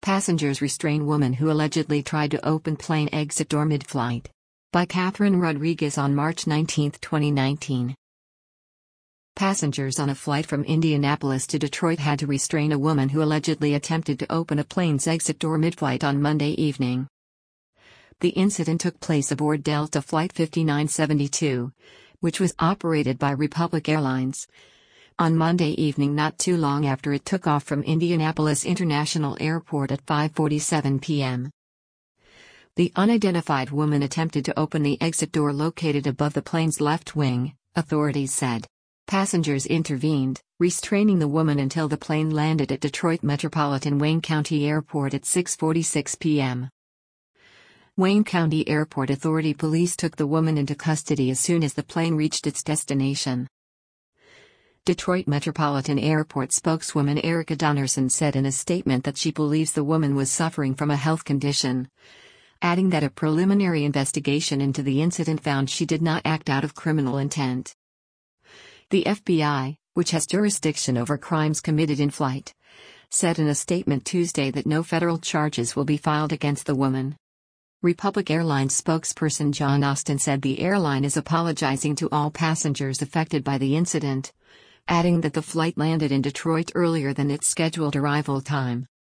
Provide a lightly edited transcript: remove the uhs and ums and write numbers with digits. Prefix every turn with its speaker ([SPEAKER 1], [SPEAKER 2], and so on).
[SPEAKER 1] Passengers restrain woman who allegedly tried to open plane exit door mid-flight. By Catherine Rodriguez on March 19, 2019. Passengers on a flight from Indianapolis to Detroit had to restrain a woman who allegedly attempted to open a plane's exit door mid-flight on Monday evening. The incident took place aboard Delta Flight 5972, which was operated by Republic Airlines, on Monday evening, not too long after it took off from Indianapolis International Airport at 5:47 p.m. The unidentified woman attempted to open the exit door located above the plane's left wing, authorities said. Passengers intervened, restraining the woman until the plane landed at Detroit Metropolitan Wayne County Airport at 6:46 p.m. Wayne County Airport Authority police took the woman into custody as soon as the plane reached its destination. Detroit Metropolitan Airport spokeswoman Erica Donnerson said in a statement that she believes the woman was suffering from a health condition, adding that a preliminary investigation into the incident found she did not act out of criminal intent. The FBI, which has jurisdiction over crimes committed in flight, said in a statement Tuesday that no federal charges will be filed against the woman. Republic Airlines spokesperson John Austin said the airline is apologizing to all passengers affected by the incident, adding that the flight landed in Detroit earlier than its scheduled arrival time.